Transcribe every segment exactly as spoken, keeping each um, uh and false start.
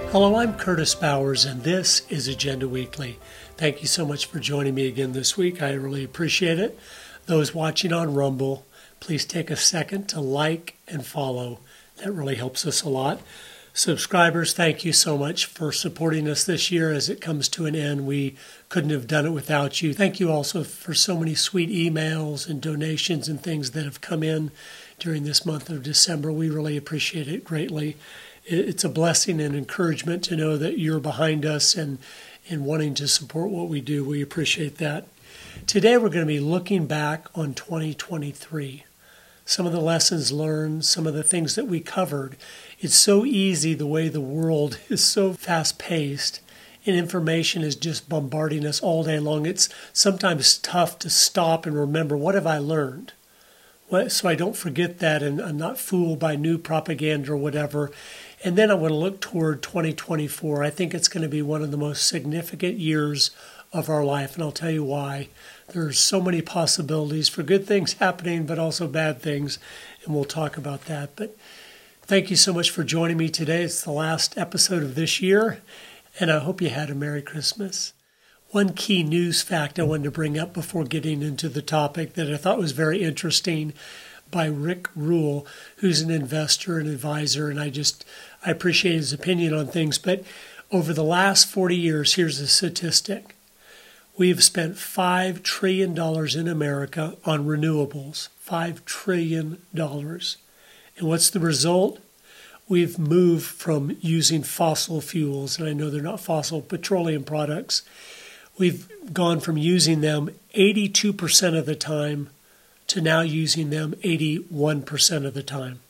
Hello, I'm Curtis Bowers, and this is Agenda Weekly. Thank you so much for joining me again this week. I really appreciate it. Those watching on Rumble, please take a second to like and follow. That really helps us a lot. Subscribers, thank you so much for supporting us this year as it comes to an end. We couldn't have done it without you. Thank you also for so many sweet emails and donations and things that have come in during this month of December. We really appreciate it greatly. It's a blessing and encouragement to know that you're behind us and, and wanting to support what we do. We appreciate that. Today we're going to be looking back on twenty twenty-three. Some of the lessons learned, some of the things that we covered. It's so easy the way the world is so fast-paced and information is just bombarding us all day long. It's sometimes tough to stop and remember, what have I learned? What, so I don't forget that and I'm not fooled by new propaganda or whatever. And then I want to look toward twenty twenty-four. I think it's going to be one of the most significant years of our life, and I'll tell you why. There's so many possibilities for good things happening, but also bad things, and we'll talk about that. But thank you so much for joining me today. It's the last episode of this year, and I hope you had a Merry Christmas. One key news fact I wanted to bring up before getting into the topic that I thought was very interesting by Rick Rule, who's an investor and advisor, and I just I appreciate his opinion on things. But over the last forty years, here's a statistic. We've spent five trillion dollars in America on renewables, five trillion dollars. And what's the result? We've moved from using fossil fuels, and I know they're not fossil, petroleum products. We've gone from using them eighty-two percent of the time to now using them eighty-one percent of the time.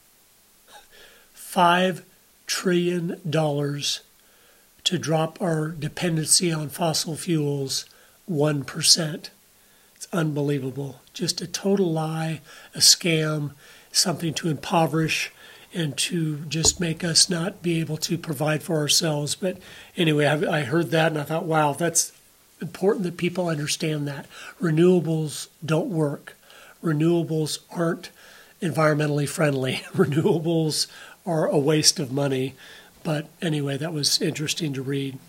Five trillion dollars to drop our dependency on fossil fuels one percent. It's unbelievable. Just a total lie, a scam, something to impoverish and to just make us not be able to provide for ourselves. But anyway, I, I heard that and I thought, wow, that's important that people understand that. Renewables don't work. Renewables aren't environmentally friendly. Renewables are a waste of money. But anyway, that was interesting to read.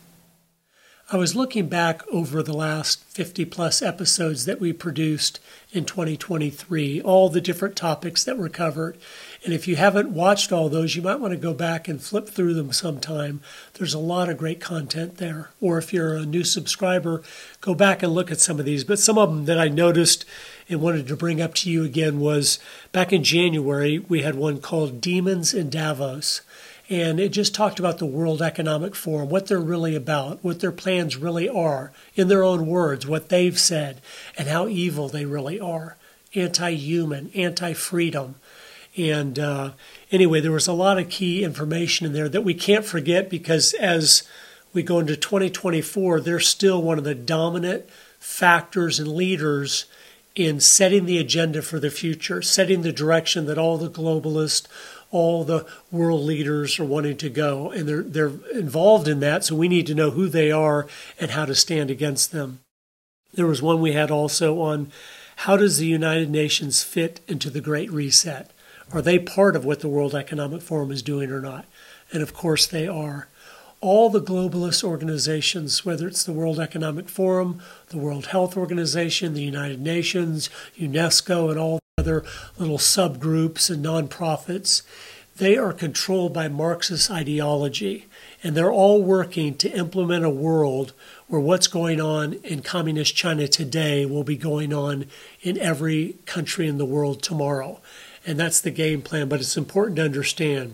I was looking back over the last fifty plus episodes that we produced in twenty twenty-three, all the different topics that were covered. And if you haven't watched all those, you might want to go back and flip through them sometime. There's a lot of great content there. Or if you're a new subscriber, go back and look at some of these. But some of them that I noticed and wanted to bring up to you again was back in January, we had one called Demons in Davos. And it just talked about the World Economic Forum, what they're really about, what their plans really are, in their own words, what they've said, and how evil they really are. Anti-human, anti-freedom. And uh, anyway, there was a lot of key information in there that we can't forget because as we go into twenty twenty-four, they're still one of the dominant factors and leaders in setting the agenda for the future, setting the direction that all the globalists, all the world leaders are wanting to go. And they're they're involved in that, so we need to know who they are and how to stand against them. There was one we had also on how does the United Nations fit into the Great Reset? Are they part of what the World Economic Forum is doing or not? And of course they are. All the globalist organizations, whether it's the World Economic Forum, the World Health Organization, the United Nations, UNESCO, and all the other little subgroups and nonprofits, they are controlled by Marxist ideology. And they're all working to implement a world where what's going on in communist China today will be going on in every country in the world tomorrow. And that's the game plan, but it's important to understand.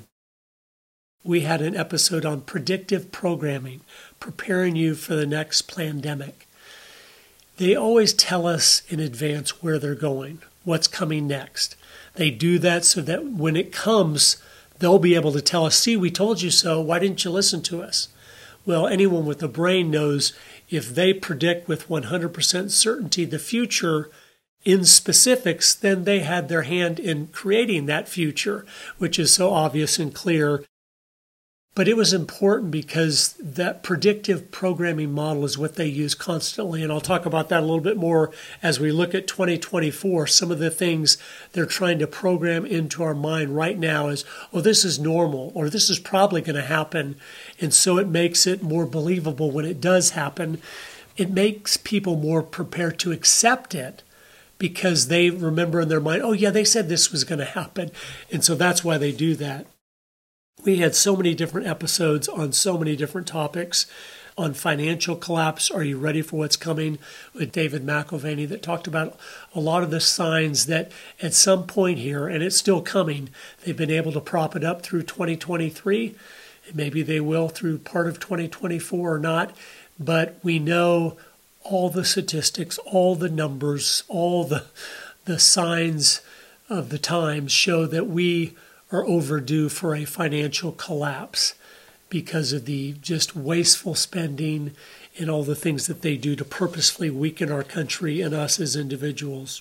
We had an episode on predictive programming, preparing you for the next pandemic. They always tell us in advance where they're going, what's coming next. They do that so that when it comes, they'll be able to tell us, see, we told you so, why didn't you listen to us? Well, anyone with a brain knows if they predict with one hundred percent certainty the future in specifics, then they had their hand in creating that future, which is so obvious and clear. But it was important because that predictive programming model is what they use constantly. And I'll talk about that a little bit more as we look at twenty twenty-four. Some of the things they're trying to program into our mind right now is, oh, this is normal, or this is probably going to happen. And so it makes it more believable when it does happen. It makes people more prepared to accept it because they remember in their mind, oh, yeah, they said this was going to happen. And so that's why they do that. We had so many different episodes on so many different topics. On financial collapse, are you ready for what's coming? With David McIlvaney, that talked about a lot of the signs that at some point here, and it's still coming, they've been able to prop it up through twenty twenty-three. Maybe they will through part of twenty twenty-four or not. But we know all the statistics, all the numbers, all the the signs of the times show that we are overdue for a financial collapse because of the just wasteful spending and all the things that they do to purposefully weaken our country and us as individuals.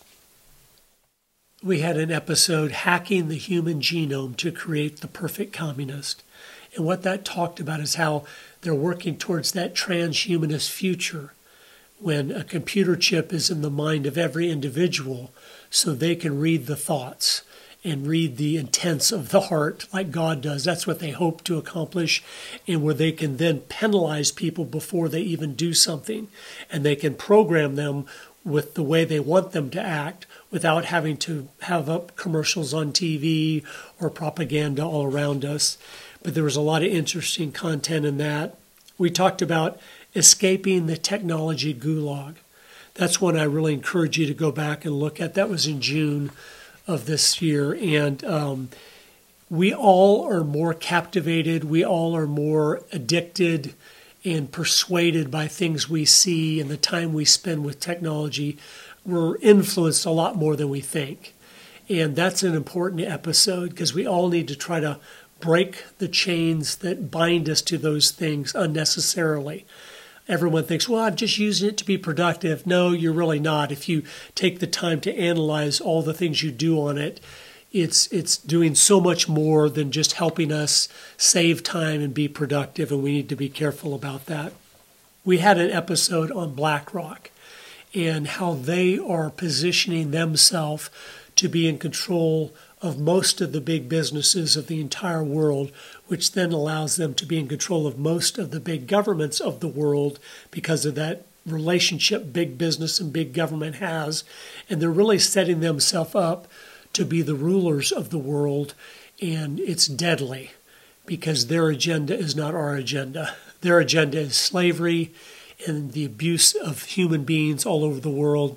We had an episode, Hacking the Human Genome to Create the Perfect Communist. And what that talked about is how they're working towards that transhumanist future when a computer chip is in the mind of every individual so they can read the thoughts and read the intents of the heart like God does. That's what they hope to accomplish, and where they can then penalize people before they even do something. And they can program them with the way they want them to act without having to have up commercials on T V or propaganda all around us. But there was a lot of interesting content in that. We talked about escaping the technology gulag. That's one I really encourage you to go back and look at. That was in June of this year. And um, we all are more captivated. We all are more addicted and persuaded by things we see and the time we spend with technology. We're influenced a lot more than we think. And that's an important episode because we all need to try to break the chains that bind us to those things unnecessarily. Everyone thinks, well, I'm just using it to be productive. No, you're really not. If you take the time to analyze all the things you do on it, it's it's doing so much more than just helping us save time and be productive, and we need to be careful about that. We had an episode on BlackRock and how they are positioning themselves to be in control of most of the big businesses of the entire world, which then allows them to be in control of most of the big governments of the world because of that relationship big business and big government has. And they're really setting themselves up to be the rulers of the world. And it's deadly because their agenda is not our agenda. Their agenda is slavery and the abuse of human beings all over the world.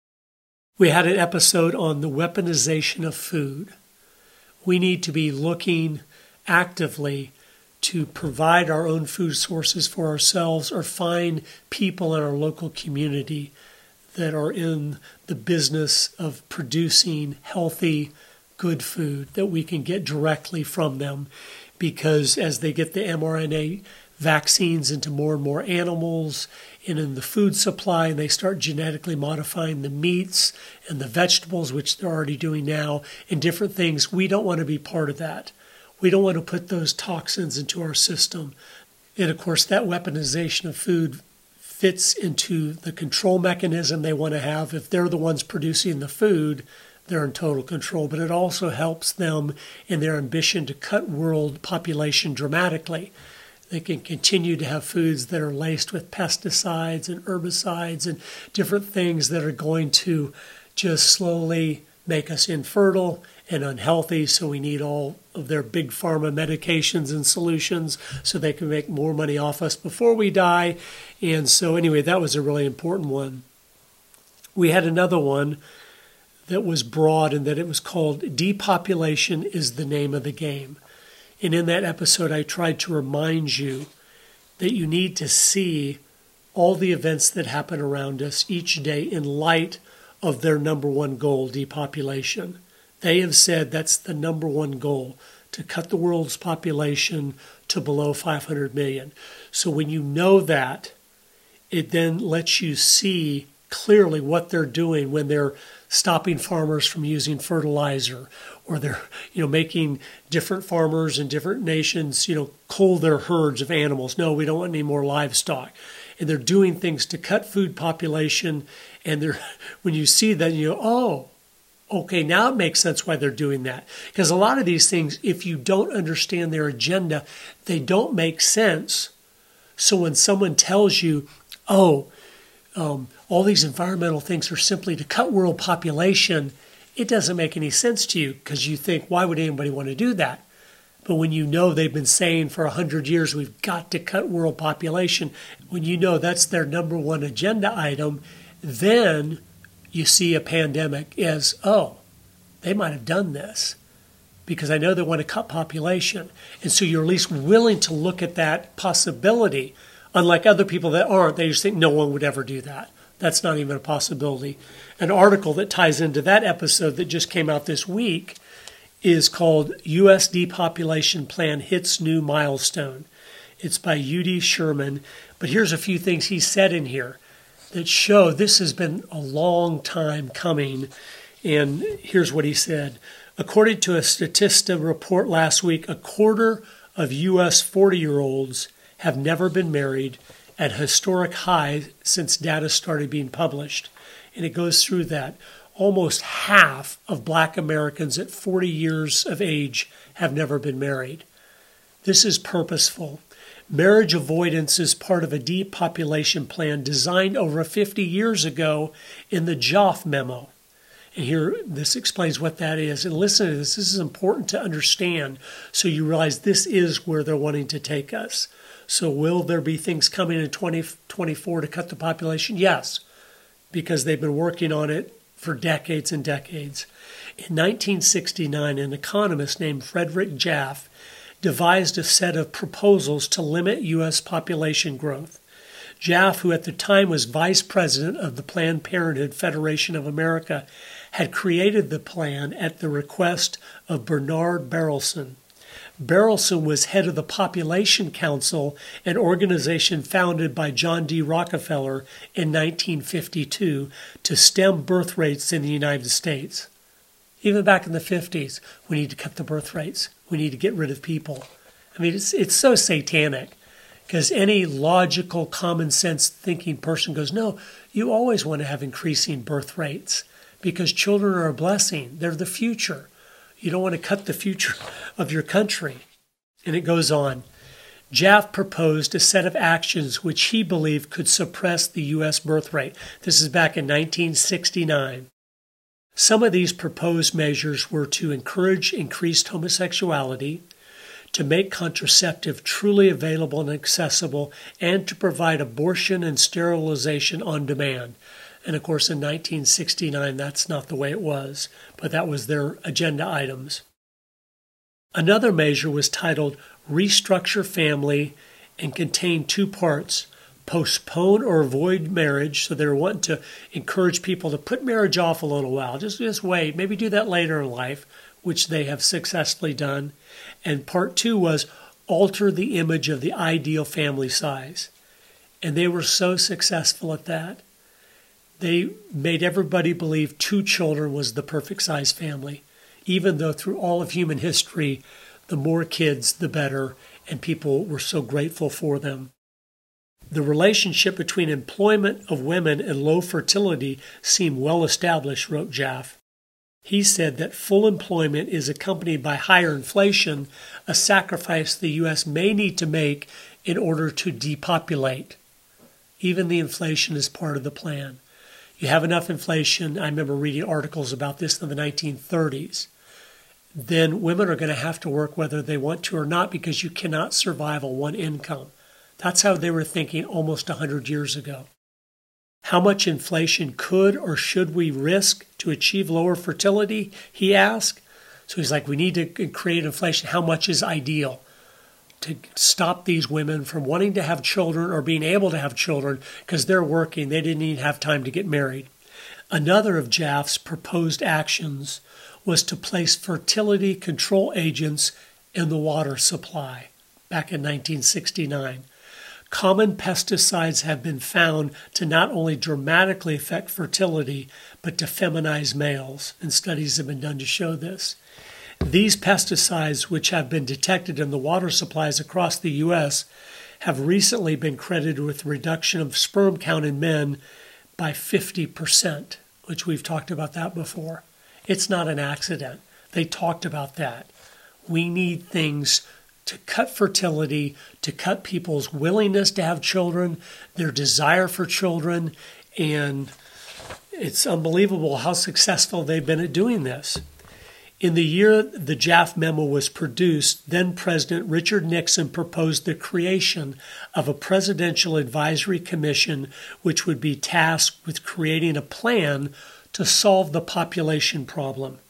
We had an episode on the weaponization of food. We need to be looking actively to provide our own food sources for ourselves or find people in our local community that are in the business of producing healthy, good food that we can get directly from them. Because as they get the mRNA vaccines into more and more animals and in the food supply, and they start genetically modifying the meats and the vegetables, which they're already doing now, and different things, we don't want to be part of that. We don't want to put those toxins into our system. And of course, that weaponization of food fits into the control mechanism they want to have. If they're the ones producing the food, they're in total control. But it also helps them in their ambition to cut world population dramatically. They can continue to have foods that are laced with pesticides and herbicides and different things that are going to just slowly make us infertile and unhealthy. So we need all of their big pharma medications and solutions so they can make more money off us before we die. And so anyway, that was a really important one. We had another one that was broad and that it was called Depopulation is the Name of the Game. And in that episode, I tried to remind you that you need to see all the events that happen around us each day in light of their number one goal, depopulation. They have said that's the number one goal, to cut the world's population to below five hundred million. So when you know that, it then lets you see clearly what they're doing when they're stopping farmers from using fertilizer, or they're, you know, making different farmers in different nations, you know, cull their herds of animals. No, we don't want any more livestock. And they're doing things to cut food population. And they're, when you see that, you go, oh, okay, now it makes sense why they're doing that. Because a lot of these things, if you don't understand their agenda, they don't make sense. So when someone tells you, oh, um, all these environmental things are simply to cut world population, it doesn't make any sense to you because you think, why would anybody want to do that? But when you know they've been saying for one hundred years, we've got to cut world population, when you know that's their number one agenda item, then you see a pandemic as, oh, they might have done this because I know they want to cut population. And so you're at least willing to look at that possibility. Unlike other people that aren't, they just think no one would ever do that. That's not even a possibility. An article that ties into that episode that just came out this week is called U S Depopulation Plan Hits New Milestone. It's by U D Sherman. But here's a few things he said in here that show this has been a long time coming. And here's what he said. According to a Statista report last week, a quarter of U S forty-year-olds have never been married, at historic high since data started being published. And it goes through that. Almost half of Black Americans at forty years of age have never been married. This is purposeful. Marriage avoidance is part of a depopulation plan designed over fifty years ago in the Joff Memo. And here, this explains what that is. And listen to this. This is important to understand so you realize this is where they're wanting to take us. So will there be things coming in twenty twenty-four to cut the population? Yes, because they've been working on it for decades and decades. In nineteen sixty-nine, an economist named Frederick Jaffe devised a set of proposals to limit U S population growth. Jaffe, who at the time was vice president of the Planned Parenthood Federation of America, had created the plan at the request of Bernard Berelson. Berelson was head of the Population Council, an organization founded by John D. Rockefeller in nineteen fifty-two to stem birth rates in the United States. Even back in the fifties, we need to cut the birth rates. We need to get rid of people. I mean, it's it's so satanic because any logical, common sense thinking person goes, no, you always want to have increasing birth rates because children are a blessing. They're the future. You don't want to cut the future of your country. And it goes on. Jaffe proposed a set of actions which he believed could suppress the U S birth rate. This is back in nineteen sixty-nine. Some of these proposed measures were to encourage increased homosexuality, to make contraceptive truly available and accessible, and to provide abortion and sterilization on demand. And of course, in nineteen sixty-nine, that's not the way it was, but that was their agenda items. Another measure was titled Restructure Family and contained two parts, postpone or avoid marriage. So they were wanting to encourage people to put marriage off a little while. Just, just wait, maybe do that later in life, which they have successfully done. And part two was alter the image of the ideal family size. And they were so successful at that. They made everybody believe two children was the perfect size family, even though through all of human history, the more kids, the better, and people were so grateful for them. The relationship between employment of women and low fertility seemed well established, wrote Jaffe. He said that full employment is accompanied by higher inflation, a sacrifice the U S may need to make in order to depopulate. Even the inflation is part of the plan. You have enough inflation, I remember reading articles about this in the nineteen thirties, then women are going to have to work whether they want to or not because you cannot survive on one income. That's how they were thinking almost one hundred years ago. How much inflation could or should we risk to achieve lower fertility, he asked. So he's like, we need to create inflation. How much is ideal to stop these women from wanting to have children or being able to have children because they're working. They didn't even have time to get married. Another of Jaffe's proposed actions was to place fertility control agents in the water supply back in nineteen sixty-nine. Common pesticides have been found to not only dramatically affect fertility, but to feminize males, and studies have been done to show this. These pesticides, which have been detected in the water supplies across the U S, have recently been credited with reduction of sperm count in men by fifty percent, which we've talked about that before. It's not an accident. They talked about that. We need things to cut fertility, to cut people's willingness to have children, their desire for children, and it's unbelievable how successful they've been at doing this. In the year the J A F memo was produced, then President Richard Nixon proposed the creation of a Presidential Advisory Commission which would be tasked with creating a plan to solve the population problem.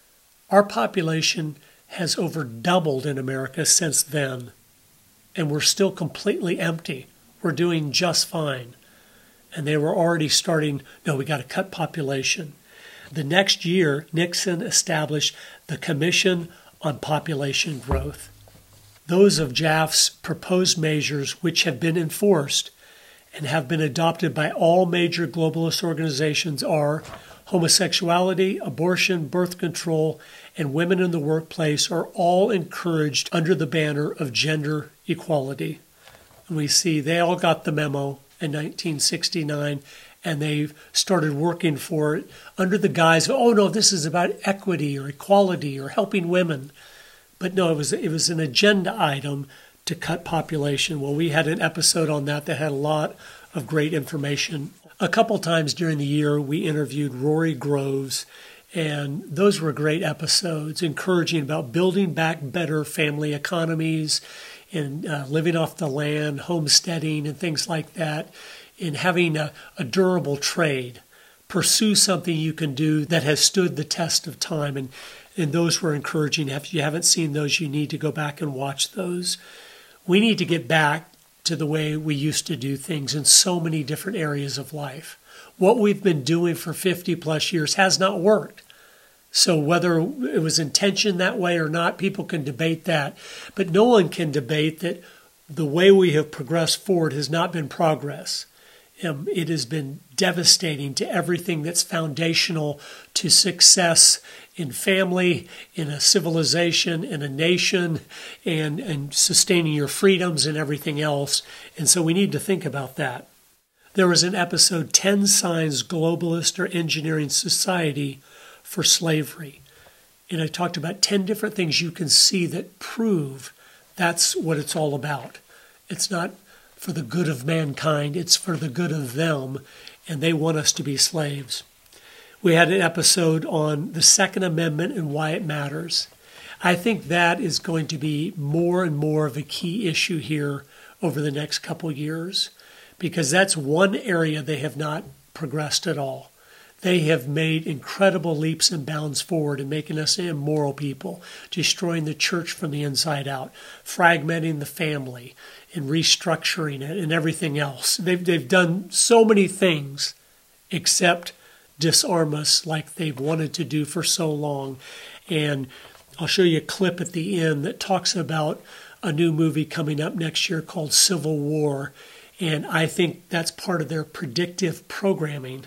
Our population has over doubled in America since then, and we're still completely empty. We're doing just fine. And they were already starting, no, we got to cut population. The next year, Nixon established the Commission on Population Growth. Those of J A F's proposed measures, which have been enforced and have been adopted by all major globalist organizations, are homosexuality, abortion, birth control, and women in the workplace are all encouraged under the banner of gender equality. And we see they all got the memo in nineteen sixty-nine, and they've started working for it under the guise of, oh no, this is about equity or equality or helping women. But no, it was it was an agenda item to cut population. Well, we had an episode on that that had a lot of great information. A couple times during the year, we interviewed Rory Groves, and those were great episodes, encouraging about building back better family economies and uh, living off the land, homesteading, and things like that, and having a, a durable trade. Pursue something you can do that has stood the test of time, and, and those were encouraging. If you haven't seen those, you need to go back and watch those. We need to get back to the way we used to do things in so many different areas of life. What we've been doing for fifty plus years has not worked. So whether it was intentioned that way or not, people can debate that. But no one can debate that the way we have progressed forward has not been progress. Um, it has been devastating to everything that's foundational to success in family, in a civilization, in a nation, and, and sustaining your freedoms and everything else. And so we need to think about that. There was an episode, ten Signs Globalist or Engineering Society for Slavery. And I talked about ten different things you can see that prove that's what it's all about. It's not for the good of mankind, it's for the good of them, and they want us to be slaves. We had an episode on the Second Amendment and why it matters. I think that is going to be more and more of a key issue here over the next couple years, because that's one area they have not progressed at all. They have made incredible leaps and bounds forward in making us an immoral people, destroying the church from the inside out, fragmenting the family, and restructuring it and everything else. They've, they've done so many things except disarm us like they've wanted to do for so long. And I'll show you a clip at the end that talks about a new movie coming up next year called Civil War. And I think that's part of their predictive programming,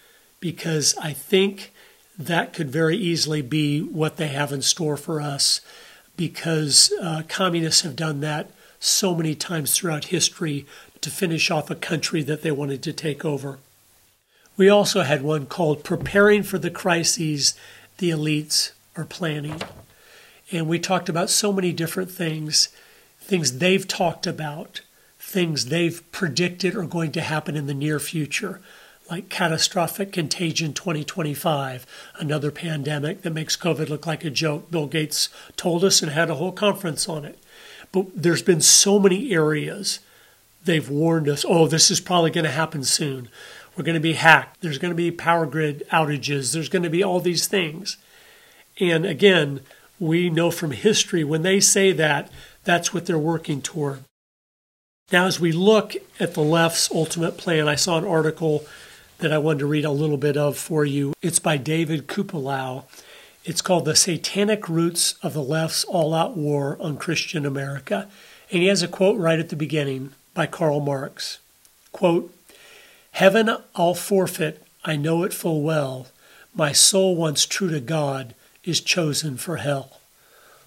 because I think that could very easily be what they have in store for us, because uh, communists have done that so many times throughout history to finish off a country that they wanted to take over. We also had one called Preparing for the Crises the Elites Are Planning. And we talked about so many different things, things they've talked about, things they've predicted are going to happen in the near future, like catastrophic contagion twenty twenty-five, another pandemic that makes COVID look like a joke. Bill Gates told us and had a whole conference on it. But there's been so many areas they've warned us, oh, this is probably going to happen soon. We're going to be hacked. There's going to be power grid outages. There's going to be all these things. And again, we know from history, when they say that, that's what they're working toward. Now, as we look at the left's ultimate plan, I saw an article that I wanted to read a little bit of for you. It's by David Kupalow. It's called The Satanic Roots of the Left's All-Out War on Christian America. And he has a quote right at the beginning by Karl Marx. Quote, "Heaven I'll forfeit, I know it full well. My soul once true to God is chosen for hell."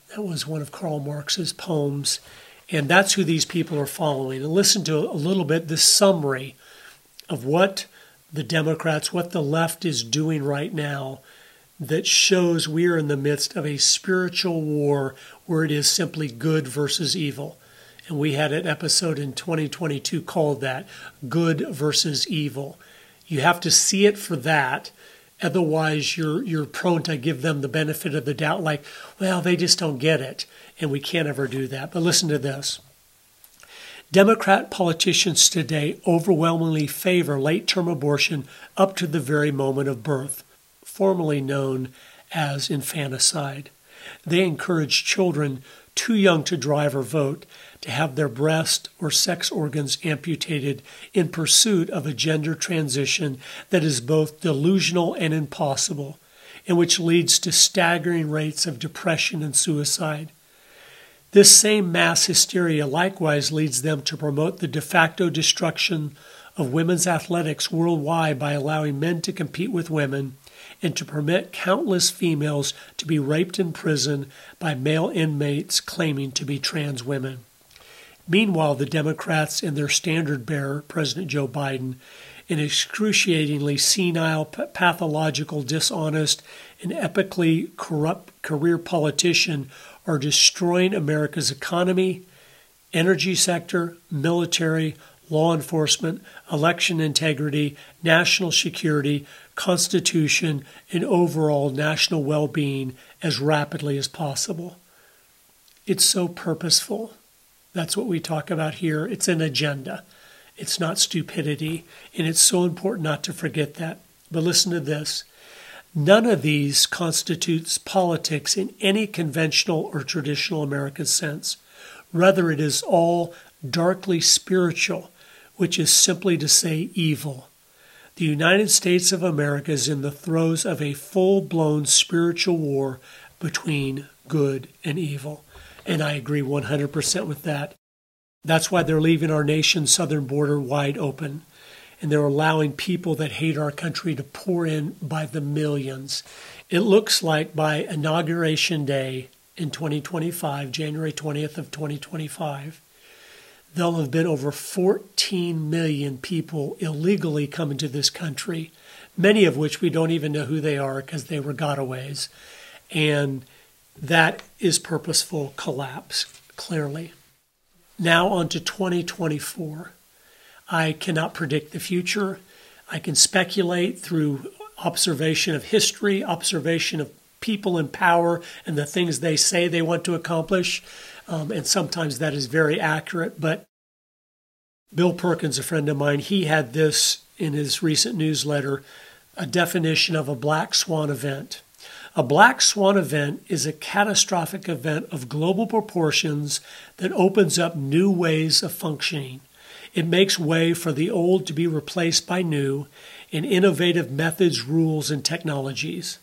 That was one of Karl Marx's poems. And that's who these people are following. And listen to a little bit this summary of what the Democrats, what the left is doing right now that shows we are in the midst of a spiritual war where it is simply good versus evil. And we had an episode in twenty twenty-two called that, Good versus Evil. You have to see it for that. Otherwise, you're you're prone to give them the benefit of the doubt, like, well, they just don't get it. And we can't ever do that. But listen to this. Democrat politicians today overwhelmingly favor late-term abortion up to the very moment of birth, formerly known as infanticide. They encourage children too young to drive or vote to have their breast or sex organs amputated in pursuit of a gender transition that is both delusional and impossible, and which leads to staggering rates of depression and suicide. This same mass hysteria likewise leads them to promote the de facto destruction of women's athletics worldwide by allowing men to compete with women and to permit countless females to be raped in prison by male inmates claiming to be trans women. Meanwhile, the Democrats and their standard-bearer, President Joe Biden, an excruciatingly senile, pathological, dishonest, and epically corrupt career politician are destroying America's economy, energy sector, military, law enforcement, election integrity, national security, constitution, and overall national well-being as rapidly as possible. It's so purposeful. That's what we talk about here. It's an agenda. It's not stupidity, and it's so important not to forget that. But listen to this. None of these constitutes politics in any conventional or traditional American sense. Rather, it is all darkly spiritual, which is simply to say evil. The United States of America is in the throes of a full-blown spiritual war between good and evil. And I agree one hundred percent with that. That's why they're leaving our nation's southern border wide open. And they're allowing people that hate our country to pour in by the millions. It looks like by Inauguration Day in twenty twenty-five, January twentieth of twenty twenty-five, there'll have been over fourteen million people illegally coming to this country, many of which we don't even know who they are because they were gotaways. And that is purposeful collapse, clearly. Now on to twenty twenty-four. I cannot predict the future. I can speculate through observation of history, observation of people in power and the things they say they want to accomplish. Um, and sometimes that is very accurate. But Bill Perkins, a friend of mine, he had this in his recent newsletter, a definition of a black swan event. A black swan event is a catastrophic event of global proportions that opens up new ways of functioning. It makes way for the old to be replaced by new and innovative methods, rules, and technologies.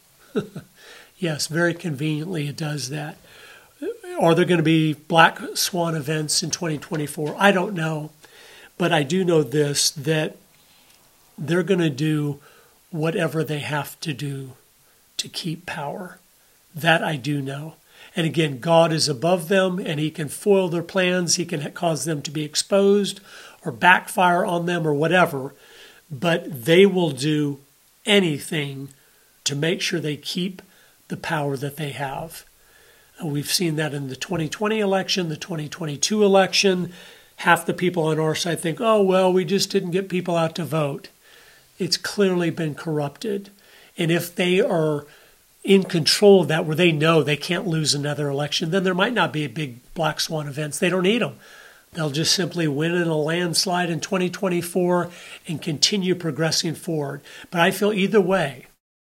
Yes, very conveniently it does that. Are there going to be black swan events in twenty twenty-four? I don't know. But I do know this, that they're going to do whatever they have to do to keep power. That I do know. And again, God is above them, and he can foil their plans. He can cause them to be exposed or backfire on them or whatever. But they will do anything to make sure they keep the power that they have. And we've seen that in the twenty twenty election, the twenty twenty-two election. Half the people on our side think, oh, well, we just didn't get people out to vote. It's clearly been corrupted. And if they are in control of that, where they know they can't lose another election, then there might not be a big black swan events. They don't need them. They'll just simply win in a landslide in twenty twenty-four and continue progressing forward. But I feel either way,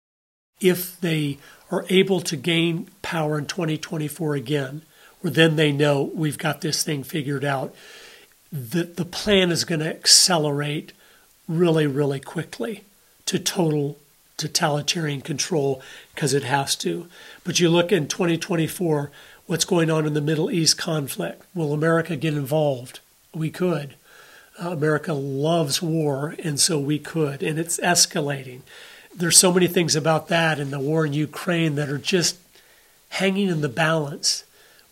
if they are able to gain power in twenty twenty-four again, where then they know we've got this thing figured out, that the plan is going to accelerate really, really quickly to total totalitarian control, because it has to. But you look in twenty twenty-four, what's going on in the Middle East conflict. Will America get involved? We could. Uh, America loves war, and so we could. And it's escalating. There's so many things about that and the war in Ukraine that are just hanging in the balance.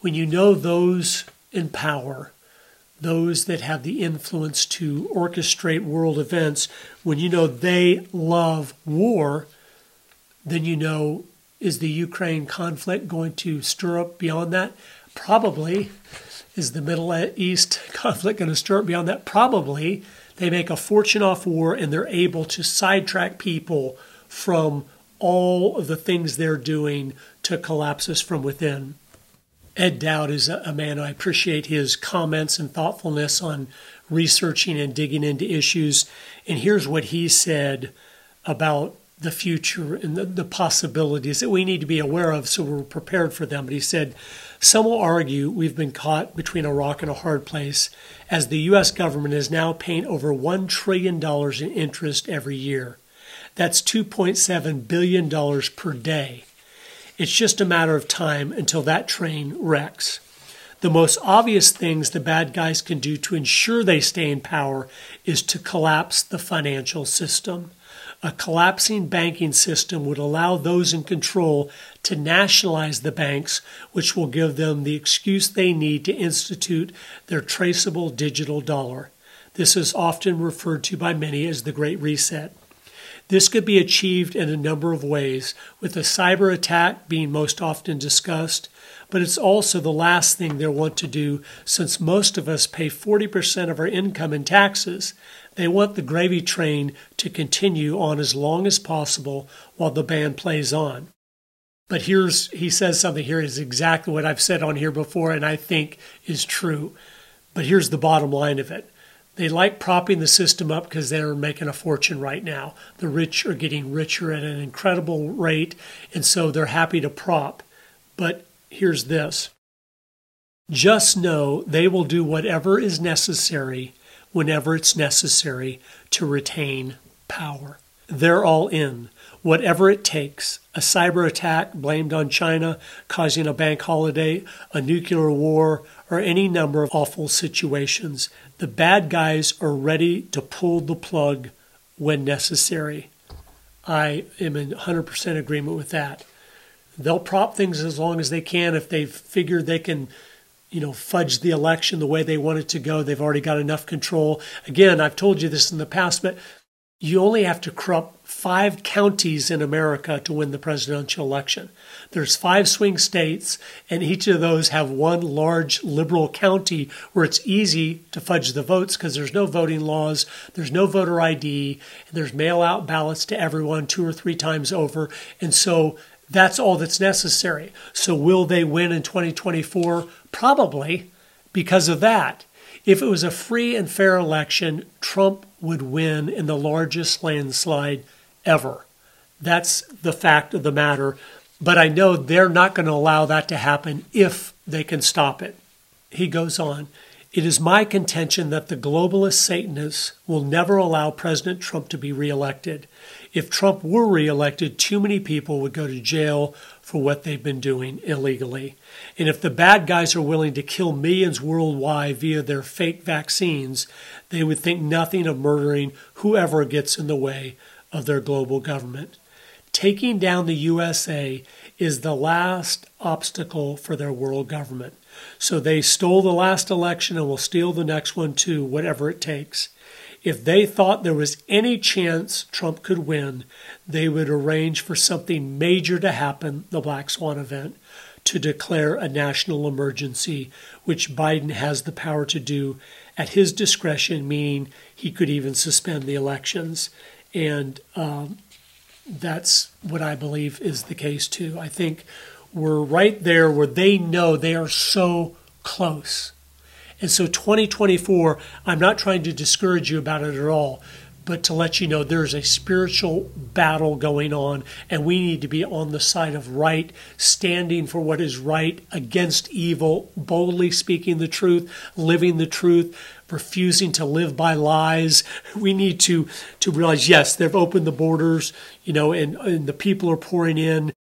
When you know those in power, those that have the influence to orchestrate world events, when you know they love war, then you know, is the Ukraine conflict going to stir up beyond that? Probably. Is the Middle East conflict going to stir up beyond that? Probably. They make a fortune off war, and they're able to sidetrack people from all of the things they're doing to collapse us from within. Ed Dowd is a man I appreciate his comments and thoughtfulness on researching and digging into issues. And here's what he said about the future and the, the possibilities that we need to be aware of so we're prepared for them. But he said, some will argue we've been caught between a rock and a hard place, as the U S government is now paying over one trillion dollars in interest every year. That's two point seven billion dollars per day. It's just a matter of time until that train wrecks. The most obvious things the bad guys can do to ensure they stay in power is to collapse the financial system. A collapsing banking system would allow those in control to nationalize the banks, which will give them the excuse they need to institute their traceable digital dollar. This is often referred to by many as the Great Reset. This could be achieved in a number of ways, with a cyber attack being most often discussed, but it's also the last thing they'll want to do since most of us pay forty percent of our income in taxes. They want the gravy train to continue on as long as possible while the band plays on. But here's, he says something here is exactly what I've said on here before and I think is true. But here's the bottom line of it. They like propping the system up because they're making a fortune right now. The rich are getting richer at an incredible rate, and so they're happy to prop. But here's this. Just know they will do whatever is necessary whenever it's necessary to retain power. They're all in. Whatever it takes, a cyber attack blamed on China, causing a bank holiday, a nuclear war, or any number of awful situations, the bad guys are ready to pull the plug when necessary. I am in one hundred percent agreement with that. They'll prop things as long as they can. If they figure they can, you know, fudge the election the way they want it to go, they've already got enough control. Again, I've told you this in the past, but you only have to corrupt five counties in America to win the presidential election. There's five swing states, and each of those have one large liberal county where it's easy to fudge the votes because there's no voting laws, there's no voter I D, and there's mail-out ballots to everyone two or three times over. And so that's all that's necessary. So will they win in twenty twenty-four? Probably, because of that. If it was a free and fair election, Trump would win in the largest landslide ever. That's the fact of the matter. But I know they're not going to allow that to happen if they can stop it. He goes on, it is my contention that the globalist Satanists will never allow President Trump to be reelected. If Trump were reelected, too many people would go to jail for what they've been doing illegally. And if the bad guys are willing to kill millions worldwide via their fake vaccines, they would think nothing of murdering whoever gets in the way of their global government. Taking down the U S A is the last obstacle for their world government. So they stole the last election and will steal the next one too, whatever it takes. If they thought there was any chance Trump could win, they would arrange for something major to happen, the Black Swan event, to declare a national emergency, which Biden has the power to do at his discretion, meaning he could even suspend the elections. And um, that's what I believe is the case too. I think we're right there where they know they are so close. And so twenty twenty-four, I'm not trying to discourage you about it at all, but to let you know there's a spiritual battle going on, and we need to be on the side of right, standing for what is right against evil, boldly speaking the truth, living the truth, refusing to live by lies. We need to, to realize, yes, they've opened the borders, you know, and, and the people are pouring in.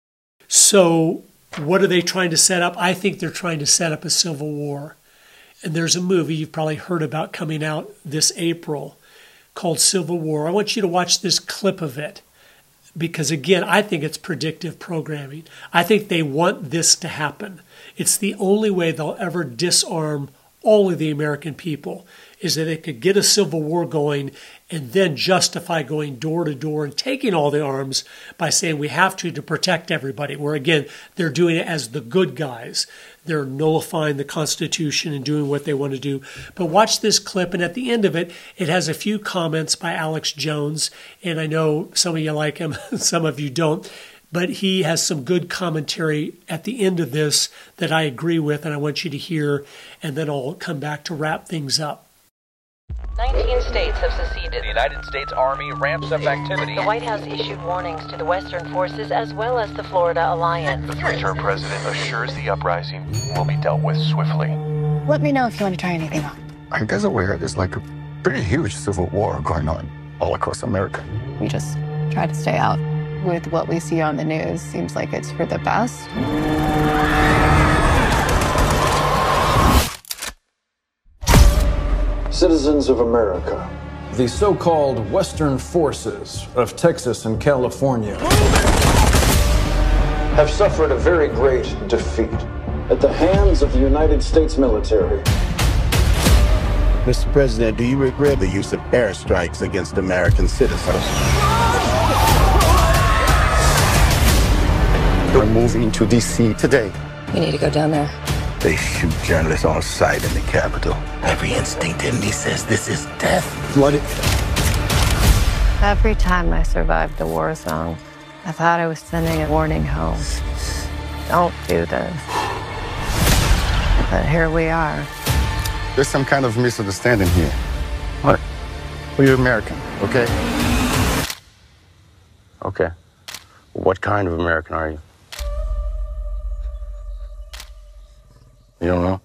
So what are they trying to set up? I think they're trying to set up a civil war. And there's a movie you've probably heard about coming out this April called Civil War. I want you to watch this clip of it because, again, I think it's predictive programming. I think they want this to happen. It's the only way they'll ever disarm all of the American people, is that it could get a civil war going and then justify going door to door and taking all the arms by saying we have to to protect everybody, where again, they're doing it as the good guys. They're nullifying the Constitution and doing what they want to do. But watch this clip, and at the end of it, it has a few comments by Alex Jones, and I know some of you like him, some of you don't. But he has some good commentary at the end of this that I agree with and I want you to hear, and then I'll come back to wrap things up. nineteen states have seceded. The United States Army ramps up activity. The White House issued warnings to the Western forces as well as the Florida Alliance. The three-term president assures the uprising will be dealt with swiftly. Let me know if you want to try anything on. I guess aware there's like a pretty huge civil war going on all across America. We just try to stay out. With what we see on the news, seems like it's for the best. Citizens of America. The so-called Western forces of Texas and California have suffered a very great defeat at the hands of the United States military. Mister President, do you regret the use of airstrikes against American citizens? We're moving to D C today. We need to go down there. They shoot journalists on sight in the Capitol. Every instinct in me says this is death. Blooded. Every time I survived a war zone, I thought I was sending a warning home. Don't do this. But here we are. There's some kind of misunderstanding here. What? Well, you're American, okay? Okay. What kind of American are you? You don't know?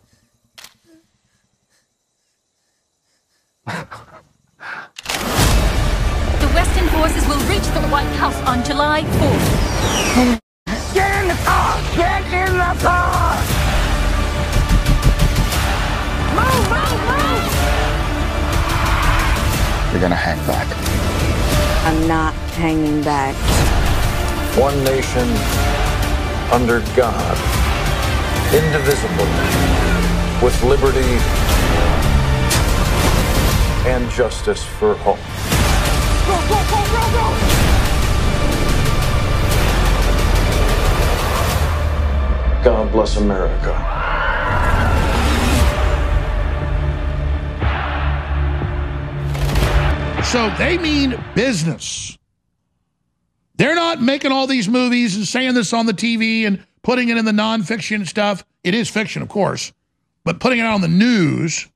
The Western forces will reach the White House on July fourth. Get in the car! Get in the car! Move, move, move! You're gonna hang back. I'm not hanging back. One nation under God, indivisible, with liberty and justice for all. Go, go, go, go, go! God bless America. So they mean business. They're not making all these movies and saying this on the T V and putting it in the nonfiction stuff. It is fiction, of course, but putting it on the news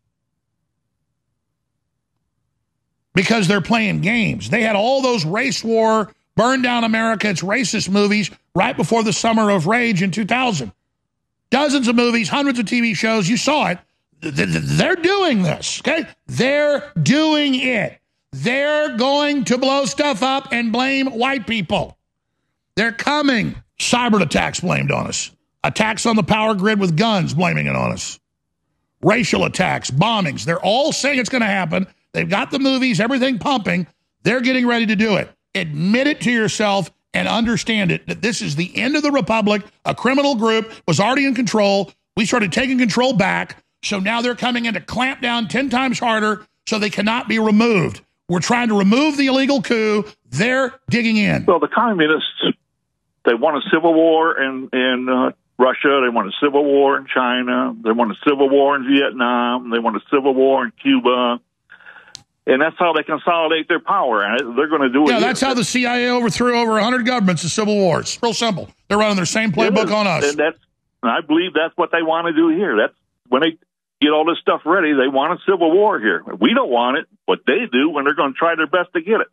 because they're playing games. They had all those race war, burn down America, it's racist movies right before the Summer of Rage in two thousand. Dozens of movies, hundreds of T V shows. You saw it. They're doing this, okay? They're doing it. They're going to blow stuff up and blame white people. They're coming. Cyber attacks blamed on us. Attacks on the power grid with guns, blaming it on us. Racial attacks, bombings. They're all saying it's going to happen. They've got the movies, everything pumping. They're getting ready to do it. Admit it to yourself and understand it, that this is the end of the republic. A criminal group was already in control. We started taking control back. So now they're coming in to clamp down ten times harder so they cannot be removed. We're trying to remove the illegal coup. They're digging in. Well, the communists, they want a civil war in, in uh, Russia. They want a civil war in China. They want a civil war in Vietnam. They want a civil war in Cuba. And that's how they consolidate their power. And they're going to do it. Yeah, that's how the C I A overthrew over one hundred governments in civil wars. Real simple. They're running their same playbook on us. And that's, and I believe that's what they want to do here. That's when they get all this stuff ready. They want a civil war here. We don't want it, but they do, and they're going to try their best to get it.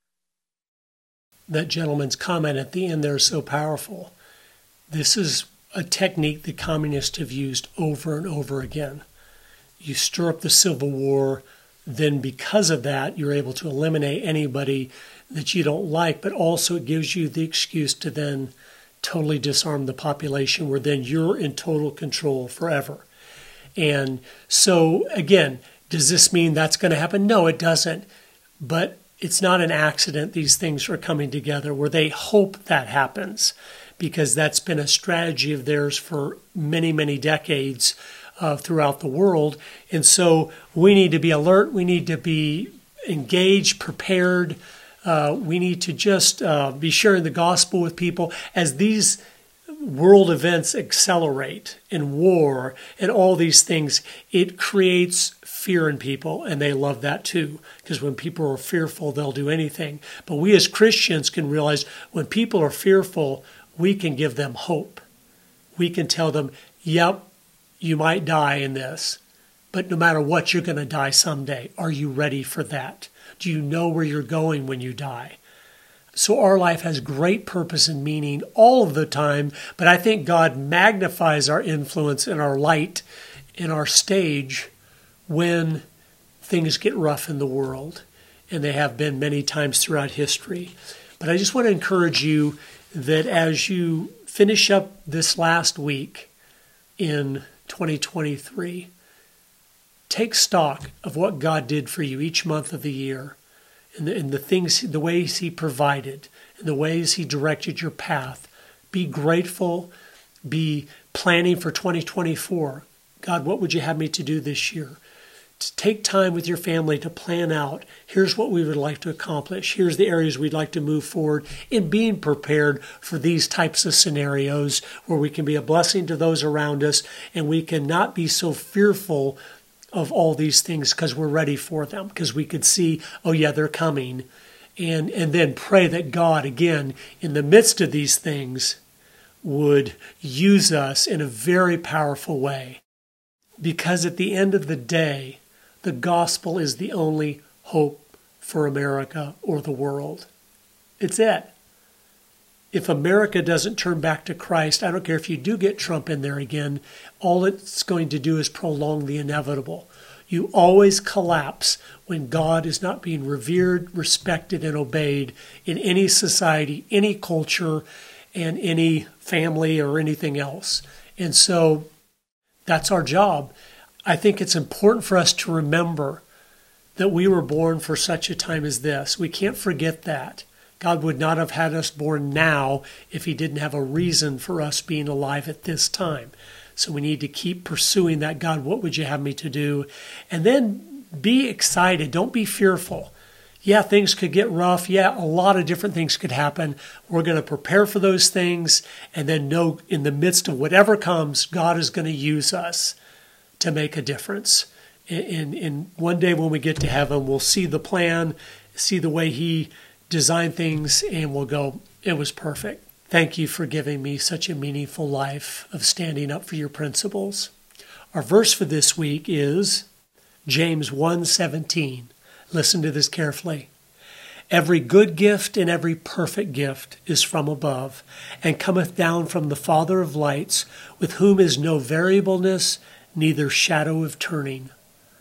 That gentleman's comment at the end there is so powerful. This is a technique the communists have used over and over again. You stir up the Civil War, then because of that, you're able to eliminate anybody that you don't like, but also it gives you the excuse to then totally disarm the population, where then you're in total control forever. And so, again, does this mean that's going to happen? No, it doesn't. But it's not an accident these things are coming together where they hope that happens, because that's been a strategy of theirs for many, many decades uh, throughout the world. And so we need to be alert. We need to be engaged, prepared. Uh, we need to just uh, be sharing the gospel with people as these world events accelerate, and war and all these things. It creates fear in people, and they love that too, because when people are fearful, they'll do anything. But we as Christians can realize when people are fearful, we can give them hope. We can tell them, yep, you might die in this, but no matter what, you're going to die someday. Are you ready for that? Do you know where you're going when you die? So our life has great purpose and meaning all of the time, but I think God magnifies our influence and our light and our stage when things get rough in the world, and they have been many times throughout history. But I just want to encourage you that as you finish up this last week in twenty twenty-three, take stock of what God did for you each month of the year, and the, and the things, the ways He provided, and the ways He directed your path. Be grateful. Be planning for twenty twenty-four. God, what would you have me to do this year? To take time with your family to plan out, here's what we would like to accomplish. Here's the areas we'd like to move forward in being prepared for these types of scenarios where we can be a blessing to those around us, and we can not be so fearful of all these things because we're ready for them, because we could see, oh yeah, they're coming. And, and then pray that God, again, in the midst of these things, would use us in a very powerful way. Because at the end of the day, the gospel is the only hope for America or the world. It's it. If America doesn't turn back to Christ, I don't care if you do get Trump in there again, all it's going to do is prolong the inevitable. You always collapse when God is not being revered, respected, and obeyed in any society, any culture, and any family or anything else. And so that's our job. I think it's important for us to remember that we were born for such a time as this. We can't forget that. God would not have had us born now if He didn't have a reason for us being alive at this time. So we need to keep pursuing that. God, what would you have me to do? And then be excited. Don't be fearful. Yeah, things could get rough. Yeah, a lot of different things could happen. We're going to prepare for those things and then know in the midst of whatever comes, God is going to use us to make a difference. And, and one day when we get to heaven, we'll see the plan, see the way He designed things, and we'll go, it was perfect. Thank you for giving me such a meaningful life of standing up for your principles. Our verse for this week is James one seventeen. Listen to this carefully. Every good gift and every perfect gift is from above, and cometh down from the Father of lights, with whom is no variableness, neither shadow of turning.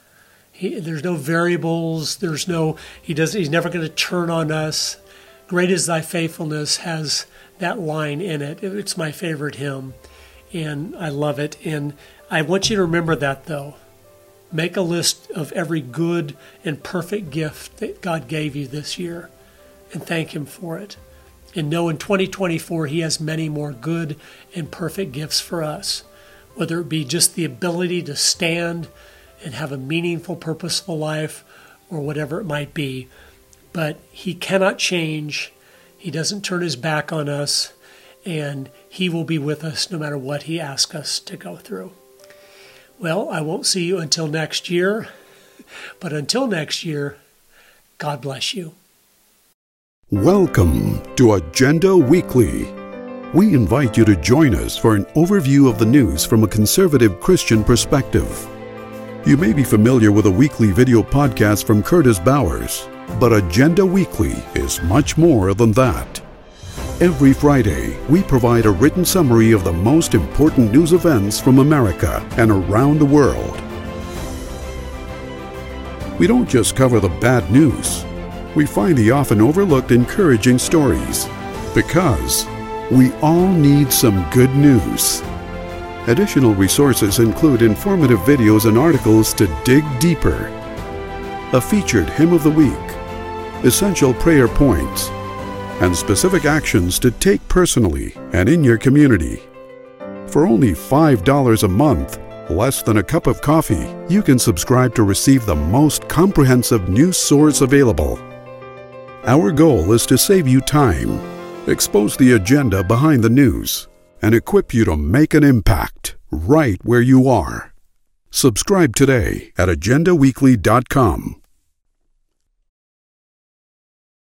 He, there's no variables. There's no, he does, he's never going to turn on us. Great is thy faithfulness has that line in it. It's my favorite hymn, and I love it. And I want you to remember that, though. Make a list of every good and perfect gift that God gave you this year and thank Him for it. And know in twenty twenty-four He has many more good and perfect gifts for us, whether it be just the ability to stand and have a meaningful, purposeful life or whatever it might be. But He cannot change. He doesn't turn His back on us, and He will be with us no matter what He asks us to go through. Well, I won't see you until next year, but until next year, God bless you. Welcome to Agenda Weekly. We invite you to join us for an overview of the news from a conservative Christian perspective. You may be familiar with a weekly video podcast from Curtis Bowers, but Agenda Weekly is much more than that. Every Friday, we provide a written summary of the most important news events from America and around the world. We don't just cover the bad news. We find the often overlooked encouraging stories, because we all need some good news. Additional resources include informative videos and articles to dig deeper, a featured hymn of the week, essential prayer points, and specific actions to take personally and in your community. For only five dollars a month, less than a cup of coffee, you can subscribe to receive the most comprehensive news source available. Our goal is to save you time, expose the agenda behind the news, and equip you to make an impact right where you are. Subscribe today at agenda weekly dot com.